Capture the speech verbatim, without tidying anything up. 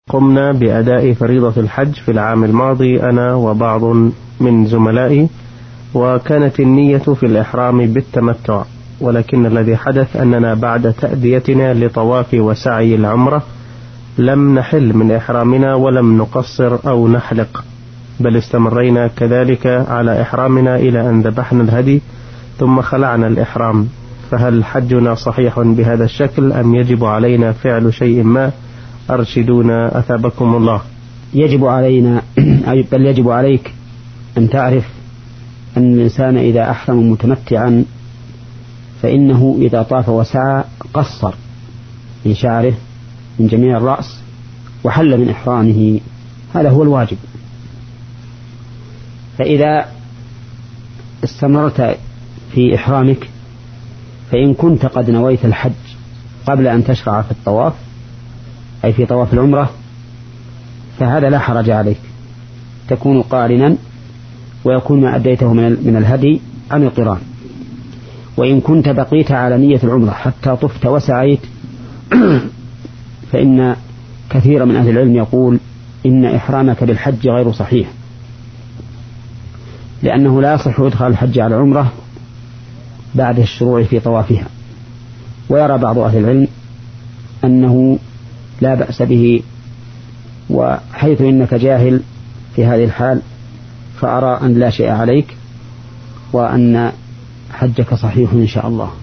قمنا بأداء فريضة الحج في العام الماضي أنا وبعض من زملائي، وكانت النية في الإحرام بالتمتع، ولكن الذي حدث أننا بعد تأديتنا لطواف وسعي العمرة لم نحل من إحرامنا ولم نقصر أو نحلق، بل استمرينا كذلك على إحرامنا إلى أن ذبحنا الهدي ثم خلعنا الإحرام. فهل حجنا صحيح بهذا الشكل أم يجب علينا فعل شيء ما؟ أرشدونا أثابكم الله. يجب علينا بل يجب عليك أن تعرف أن الإنسان إذا أحرم متمتعا فإنه إذا طاف وسعى قصر من شعره من جميع الرأس وحل من إحرامه، هذا هو الواجب. فإذا استمرت في إحرامك فإن كنت قد نويت الحج قبل أن تشرع في الطواف أي في طواف العمرة فهذا لا حرج عليك، تكون قارنا ويكون ما أديته من الهدي عن القران. وإن كنت بقيت على نية العمرة حتى طفت وسعيت فإن كثير من أهل العلم يقول إن إحرامك بالحج غير صحيح، لأنه لا يصح إدخال الحج على العمرة بعد الشروع في طوافها. ويرى بعض أهل العلم أنه لا بأس به، وحيث إنك جاهل في هذه الحال فأرى أن لا شيء عليك وأن حجك صحيح إن شاء الله.